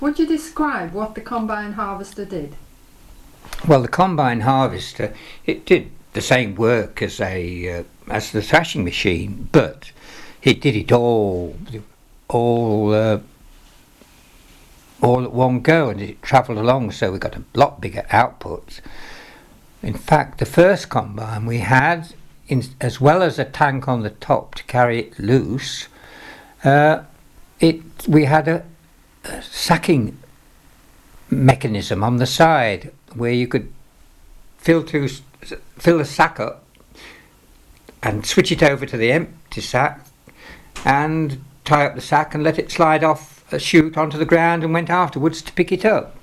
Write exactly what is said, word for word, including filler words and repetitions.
Would you describe what the combine harvester did? Well, the combine harvester, it did the same work as a uh, as the thrashing machine, but it did it all all uh, all at one go, and it travelled along, so we got a lot bigger outputs. In fact, the first combine we had, in, as well as a tank on the top to carry it loose, uh, it we had a, a sacking mechanism on the side where you could fill to fill the sack up and switch it over to the empty sack and tie up the sack and let it slide off a chute onto the ground, and went afterwards to pick it up.